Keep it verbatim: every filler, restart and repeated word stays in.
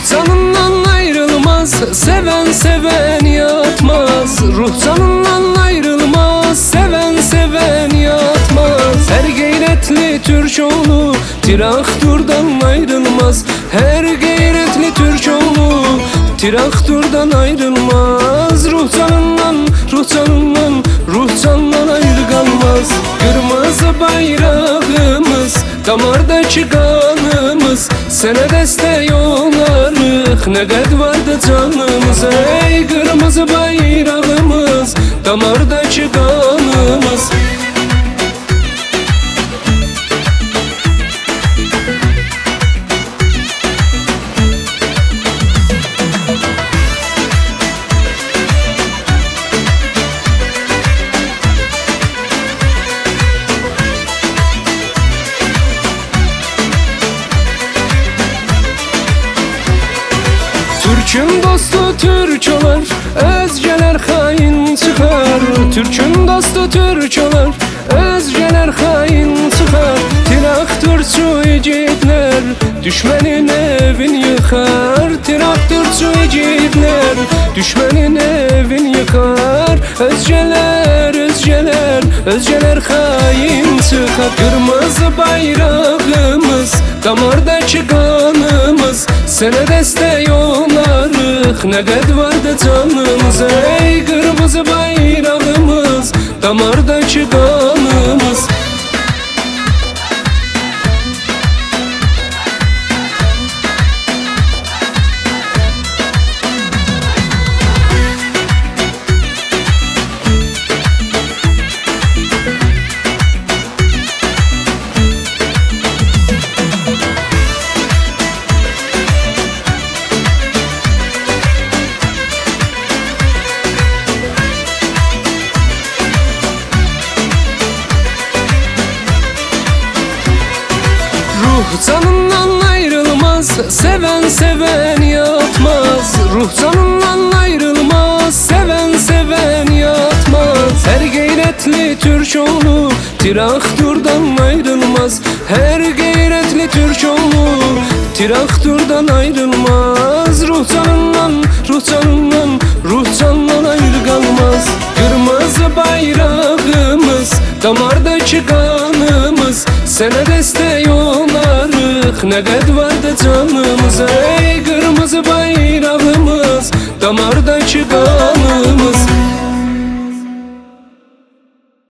Ruh canından ayrılmaz, seven seven yatmaz. Ruh canından ayrılmaz, seven seven yatmaz. Her gayretli Türk oğlu traktörden ayrılmaz. Her gayretli Türk oğlu traktörden ayrılmaz. Ruh canından, ruh canından, ruh candan ayrı kalmaz. Kırmızı bayrağımız, damardaki kanımız, sana destek olarıq, ne kadar vardı canımız. Ey kırmızı bayrağımız, damardaki kanımız. Türk'ün dostu Türk olar, özgeler hain çıkar. Türk'ün dostu Türk olar, özgeler hain çıkar. Traktörçü yiğitler düşmenin evin yıkar. Traktörçü yiğitler düşmenin evin yıkar. Özgeler, özgeler, özgeler hain çıkar. Kırmızı bayrağımız, damardaki kanımız, sana destek olarıq, ne kadar vardı canımız. Ey kırmızı bayrağımız, damardaki kanımız. Ruh canından ayrılmaz, seven seven yatmaz. Ruh canından ayrılmaz, seven seven yatmaz. Her gayretli Türk oğlu traktörden ayrılmaz. Her gayretli Türk oğlu traktörden ayrılmaz. Ruh canından, ruh canından, ruh candan ayrı kalmaz. Kırmızı bayrağımız, damardaki kanımız, sana destek olarıq, ne kadar vardı canımız. Ey kırmızı